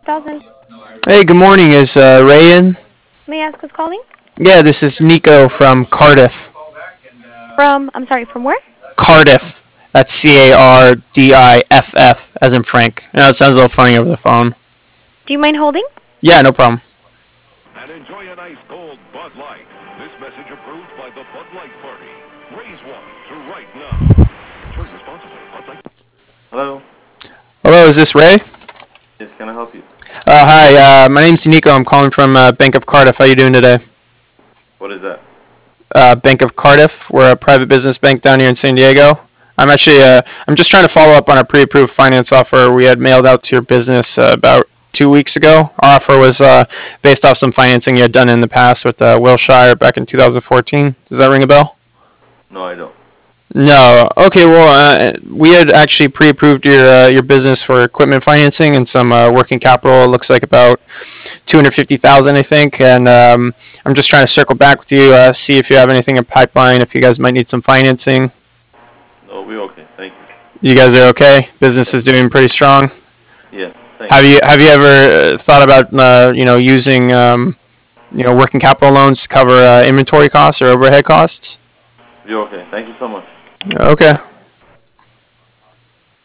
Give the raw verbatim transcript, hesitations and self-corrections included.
thousand. Hey, good morning. Is uh, Ray in? May I ask who's calling? Yeah, this is Nico from Cardiff. From, I'm sorry, from where? Cardiff. That's C A R D I F F, as in Frank. I know it sounds a little funny over the phone. Do you mind holding? Yeah, no problem. And enjoy a nice cold Bud Light. This message approved by the Bud Light Party. Raise one to right now. Enjoy responsibly. Bud Light. Hello. Hello, is this Ray? Yes, can I help you? Uh, hi, uh, my name's Nico. I'm calling from uh, Bank of Cardiff. How you doing today? What is that? Uh, Bank of Cardiff. We're a private business bank down here in San Diego. I'm actually, uh, I'm just trying to follow up on a pre-approved finance offer we had mailed out to your business uh, about two weeks ago. Our offer was uh, based off some financing you had done in the past with uh, Wilshire back in two thousand fourteen. Does that ring a bell? No, I don't. No. Okay. Well, uh, we had actually pre-approved your uh, your business for equipment financing and some uh, working capital. It looks like about two hundred fifty thousand, I think. And um, I'm just trying to circle back with you, uh, see if you have anything in pipeline. If you guys might need some financing. No, we're okay. Thank you. You guys are okay. Business is doing pretty strong. Yeah. Thank Have you. you have you ever uh, thought about uh, you know using um, you know working capital loans to cover uh, inventory costs or overhead costs? We're okay. Thank you so much. Okay.